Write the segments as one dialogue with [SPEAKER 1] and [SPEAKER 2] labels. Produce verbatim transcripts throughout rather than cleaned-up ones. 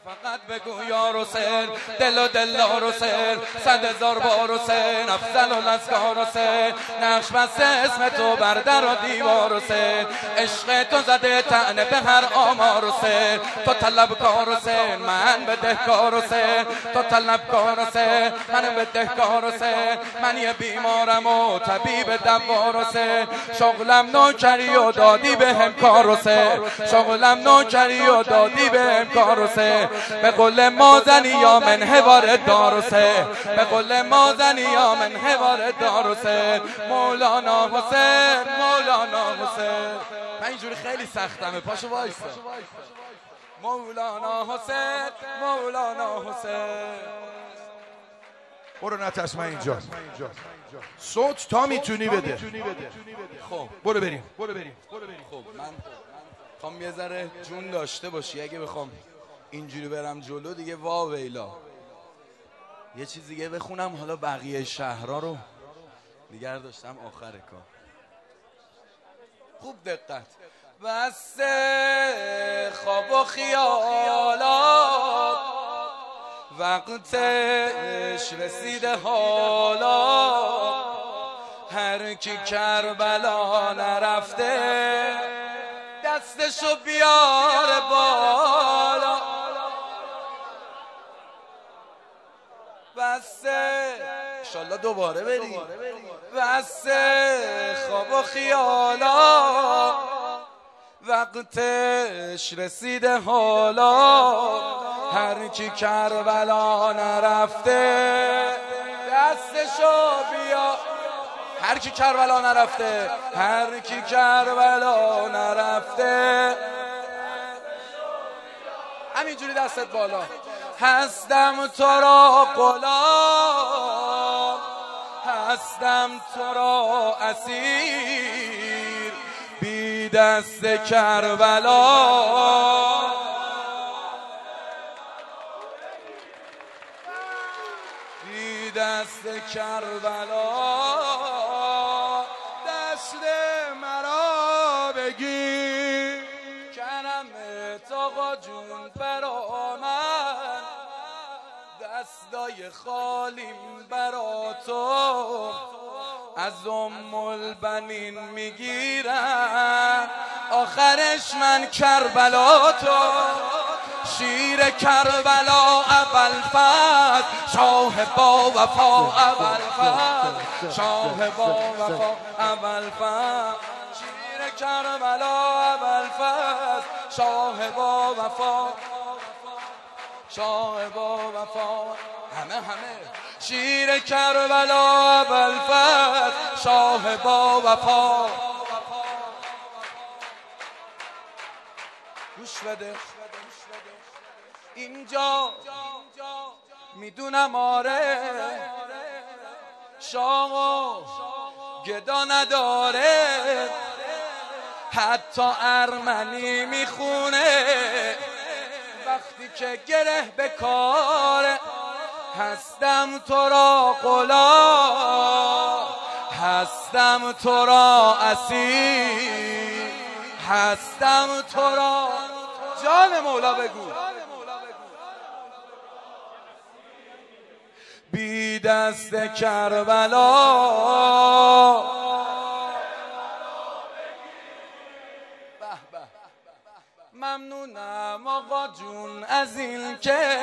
[SPEAKER 1] فقط بگو یا حسین، دل و دلدار حسین، صد هزار بار حسین، افضل الاسکار حسین، نقش بسته اسم تو بر در و دیوار حسین، عشق تو زده طعنه به هر آمار حسین، تو طلبکار حسین، من بدهکار حسین، تو طلبکار حسین، من بدهکار حسین، من یه بیمارم و طبیب دوار حسین، شغلم نوکری و دادی به هم کار حسین، شغلم نوکری و دادی به هم کار حسین، به قول مازنی یا من حوار دار حسین، به قول مازنی یا من حوار دار حسین، مولانا حسین، مولانا حسین. من اینجوری خیلی سختمه، پاشو وایسا. مولانا حسین، مولانا حسین.
[SPEAKER 2] برو نتش من اینجا صوت تا میتونی بده.
[SPEAKER 1] خب
[SPEAKER 2] برو بریم.
[SPEAKER 1] خب من خوام یه ذره جون داشته باشی، اگه بخوام اینجوری برم جلو دیگه وا ویلا. یه چیز دیگه بخونم، حالا بقیه شهرها رو دیگر داشتم آخر کار. خوب دقت. بسته خواب و خیالات، وقتش رسیده حالا، هر کی کربلا نرفته دستشو بیاره بالا. بسه انشالله دوباره بریم. بسه خواب و خیالا، وقتش رسیده حالا، هر کی کربلا نرفته دستشو بیا. هر کی کربلا نرفته، هر کی کربلا نرفته، همینجوری دستت بالا. هستم تو را غلام، هستم تو را اسیر، بی دست کربلا. بی دست کربلا، دست مرا بگیر، کرم تو جون برا من، دستای خالیم برا تو، از ام البنین میگیرم، آخرش من کربلا تو، شیر کربلا ابوالفضل، شاه با وفا ابوالفضل، شاه با وفا ابوالفضل، شیر کربلا ابوالفضل، شاه با وفا، شاه با وفا. همه همه شیر کربلا ابوالفضل، شاه با وفا. گوش بده اینجا، میدونم آره شاه و گدا نداره، حتی ارمنی میخونه وقتی که گره به کاره. هستم تو را غلام، هستم تو را اسیر، هستم تو را جان مولا بگو، بی دست کربلا. ممنونم آقا جون از این که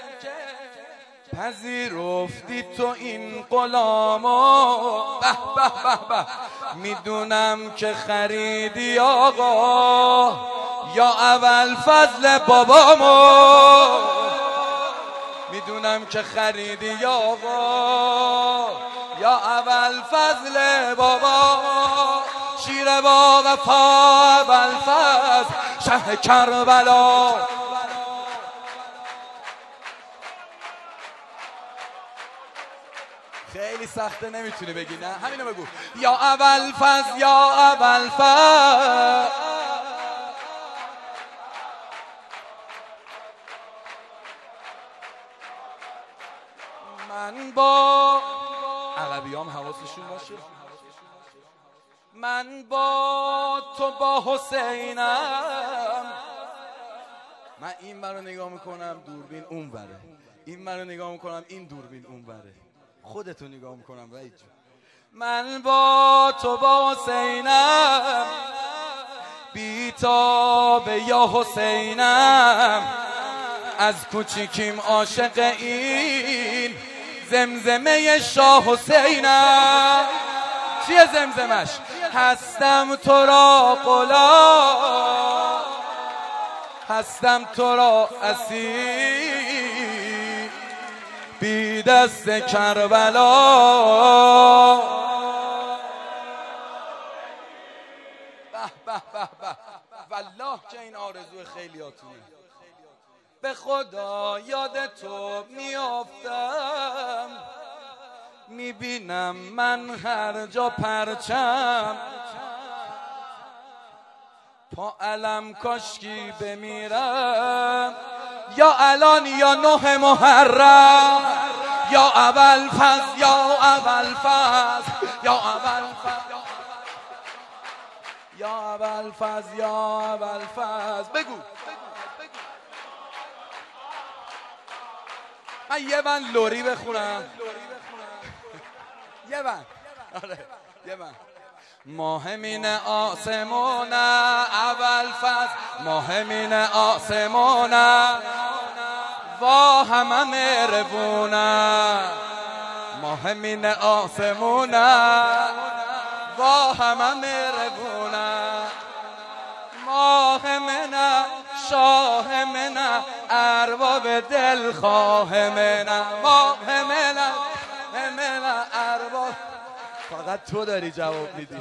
[SPEAKER 1] پذیرفتی تو این غلامو. به به به به، میدونم که خریدی آقا یا ابوالفضل بابامو، میدونم که خریدی یا آقا یا ابوالفضل بابا، شیر با وفا ابوالفضل، شه کربلا. خیلی سخته نمیتونی بگی، نه همینو بگو. یا ابوالفضل یا ابوالفضل، من با عربیام حواسشون باشه، من با تو با حسینم، من این برو نگاه میکنم دوربین اون بره، این برو نگاه میکنم این دوربین اون بره، خودتو نگاه میکنم وحید جون. من با تو با حسینم بی تاب یا حسینم، از کوچیکیم عاشق این زمزمه شاه حسینم. چیه زمزمش؟ هستم تو را غلام، هستم تو را اسیر، بی دست کربلا. به به به به، والله که این آرزو خیلیاتونه. به خدا یاد تو میافتم، میبینم من هر جا پرچم، پا علم کاشکی بمیرم، یا الان یا نه محرم، یا اول فز یا اول فز یا اول فز یا اول فز یا اول فز. بگو من یه بند لوری بخونم، یه بند، آره یه بند. ماهمین آسمونه اول فصل، ماهمین آسمونه وا همه مهربونه، ماهمین آسمونه وا همه مهربونه، ماه منه شاه منه ارباب دلخواه منه، ماه منه منه ارباب. فقط تو داری جواب میدی.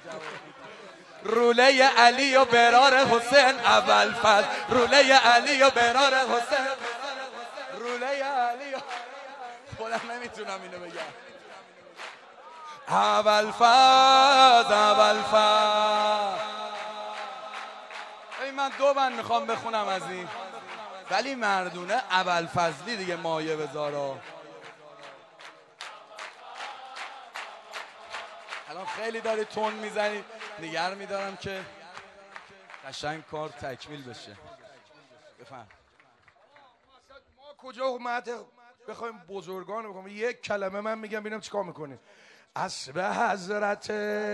[SPEAKER 1] روله علی و برار حسین اول فصل، روله علی و برار حسین، روله علی و خودم نمیتونم اینو بگم. اول فصل اول فصل. ای من دو بند میخوام بخونم از این، ولی مردونه اول فصلی دیگه مایه بذارا. الان خیلی داری تون میزنی، نگر میدارم که قشنگ کار تکمیل بشه. بفهم
[SPEAKER 2] ما کجا مدح بخوایم بزرگان بخوایم، یک کلمه من میگم ببینم چیکار میکنی. اسب حضرت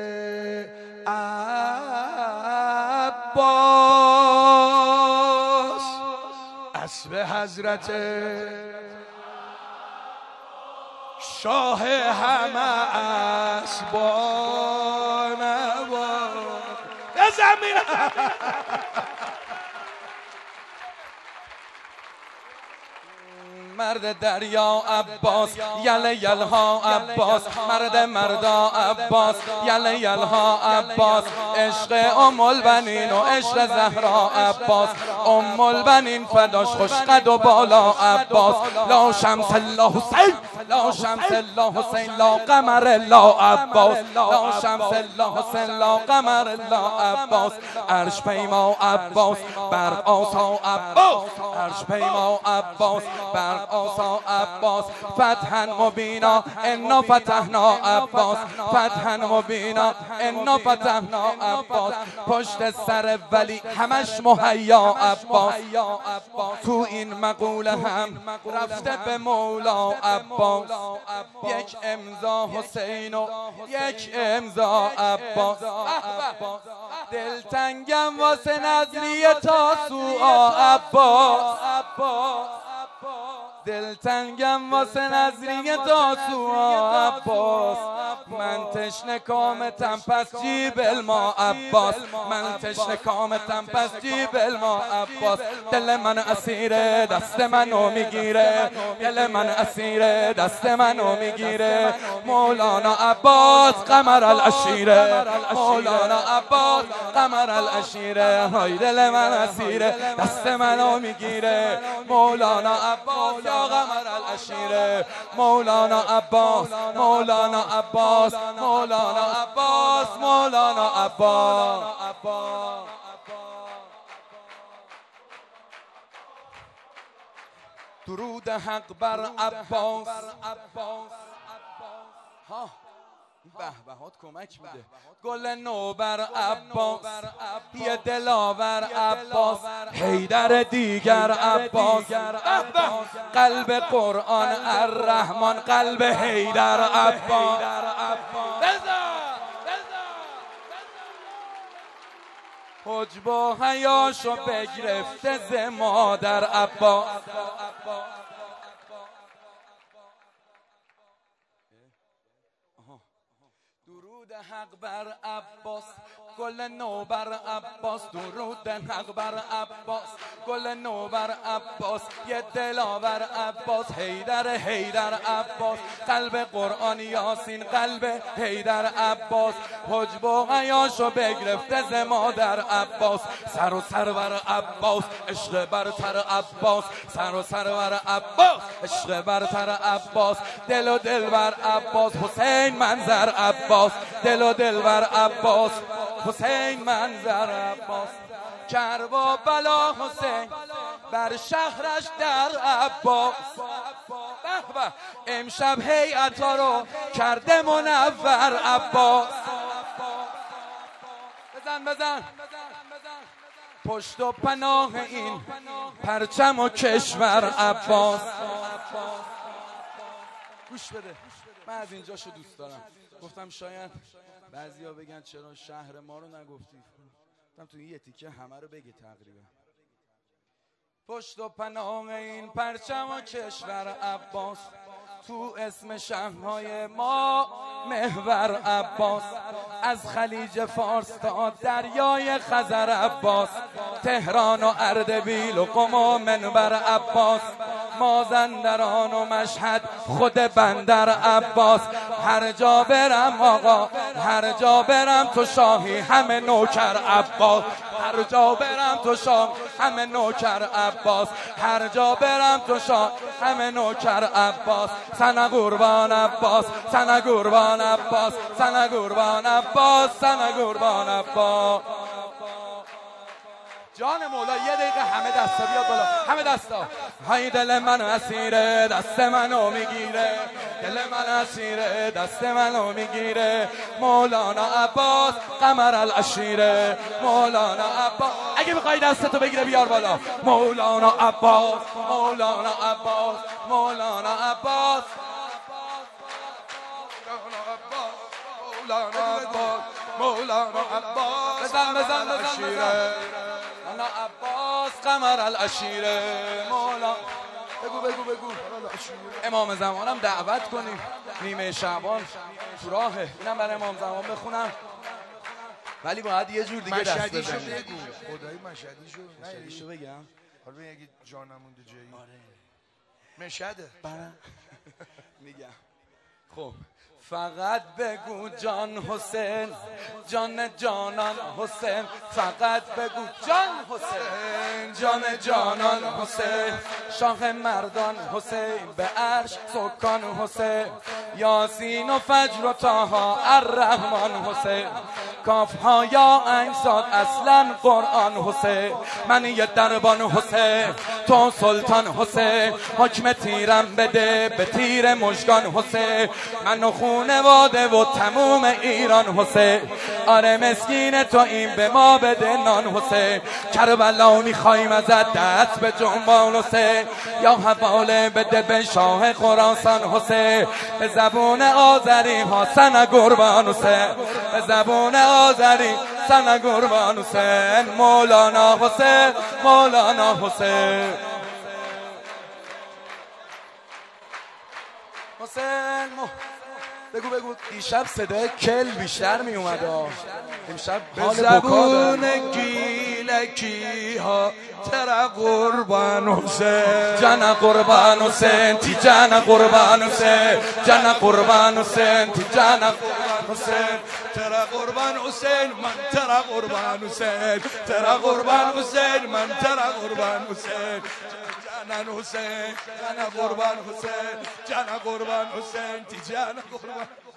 [SPEAKER 2] عباس، اسب حضرت شاه همه اسبان یا زمین.
[SPEAKER 1] مرد دریا عباس یله یلها عباس، مرد مردا عباس یله یلها عباس، عشق ام البنین و عشق زهرا عباس، ام البنین فداش خوش قد و بالا عباس، لا شمس الله حسین لا شمس الله حسین لا قمر الله عباس، لا شمس الله حسین لا قمر الله عباس، عرش پیما عباس برق آسا عباس، عرش پیما عباس برق آسا عباس، فتحا مبینا انا فتحنا عباس، فتحا مبینا انا فتحنا عباس، پشت سر ولی همش مهیا عباس، تو این مقوله هم رفته به مولا عباس، یک امضا حسین و یک امضا عباس، دلتنگم واسه نظریه تاسوعا عباس، دلتنگم واسه نظریه تاسوعا عباس، من تشنه کامتم پس جیب الما عباس، من تشنه کامتم پس جیب الما عباس، دل من اسیر دست منو میگیره، دل من اسیر دست منو میگیره، مولانا عباس قمر العشیره، مولانا عباس قمر العشیره، های دل من اسیر دست منو میگیره، مولانا عباس یا قمر العشیره، مولانا عباس مولانا عباس مولانا عباس مولانا عباس. درود حق بر عباس. ها بهبهات کمک میده. گل نوبر عباس، یه دلاور عباس، حیدر دیگر عباس، قلب قرآن الرحمن، قلب حیدر عباس. حجب و حیاشو بگرفته ز مادر عباس. درود حق بر عباس، گل نو بر عباس، درود حق بر عباس، گل نو بر عباس، یه دلاور عباس، حیدر حیدر عباس، قلب قرآن یاسین، قلب حیدر عباس. حجب و حیاشو بگرفته ز مادر عباس، سر و سرور عباس، عشق برتر عباس، سر و سرور عباس، عشق برتر عباس، دل و دلبر عباس، حسین منظر عباس، دل و دلبر عباس، حسین منظر عباس. کرب و بلا حسین بر شهرش در عباس. به به امشب هیئتا رو کرده منور عباس. بزن بزن پشت و پناه این پرچم و کشور عباس. گوش بده، من از اینجاشو دوست دارم. گفتم شاید بعضیا بگن چرا شهر ما رو نگفتی، گفتم تو این یه تیکه همه رو بگی تقریبا. پشت و پناه این پرچم و کشور عباس، تو اسم شهرهای ما محور عباس. از خلیج فارس تا دریای خزر عباس، تهران و اردبیل و قم و منبر عباس، مازندران و مشهد خود بندر عباس. هر جا برم آقا، هر جا برم تو شاهی، همه نوکر عباس. هر جا برم تو شاه همه نوکر عباس، هر جا برم تو شاه همه نوکر عباس. سن قربان عباس، سن قربان عباس، سن قربان عباس، سن قربان عباس. جان مولا یه دقیقه همه دستا بیاد بالا، همه دستا. های دل من اسیره، دست منو میگیره، دل من اسیره، دست منو میگیره. مولانا عباس قمر العشیره، مولانا عباس. اگه بخوای دستتو بگیره بیار بالا. مولانا عباس، مولانا عباس، مولانا عباس، مولانا عباس، مولانا عباس. بزن بزن بزن بزن. مولانا عباس قمر العشیره، مولا. بگو بگو بگو. امام زمانم دعوت کنیم، نیمه شعبان تو راهه، اینم برای امام زمان بخونم، ولی باید یه جور دیگه دست بزنیم.
[SPEAKER 2] مشهدیشو بگو، خدایی مشهدیشو
[SPEAKER 1] مشهدیشو بگم.
[SPEAKER 2] حالا اگه جا نمونده جایی. آره مشهده
[SPEAKER 1] میگم. خب فقط بگو جان حسین، جان جانان حسین، فقط بگو جان حسین، جان جانان حسین، شاه مردان حسین، به عرش سکان حسین، یاسین و فجر و طه الرحمن حسین، کاف ها یا انصاد اصلا قرآن حسین. من یه دربان حسین، تو سلطان حسین، حکم تیرم بده به تیر مژگان حسین. من خونواده و تموم ایران حسین، آره مسکین تو این به ما بده نان حسین. کربلا میخوایم ازت دست به جنبان حسین، یا حواله بده به شاه خراسان حسین. به زبون آذری ها سن قربان حسین، به زبون آذری سن قربان حسین. مولانا حسین، مولانا حسین، حسین مو... بگو بگو. دیشب صدای کل بیشتر می اومد، امشب حال
[SPEAKER 2] زبون گیلکی ها ترا قربان حسین،
[SPEAKER 1] جان قربان حسین، تی جان قربان حسین، جان قربان حسین، تی جان قربان حسین.
[SPEAKER 2] ترا قربان حسین، من ترا قربان حسین، ترا قربان حسین، من ترا قربان حسین. جانان حسین، جان قربان حسین، جان قربان حسین، تی جان قربان.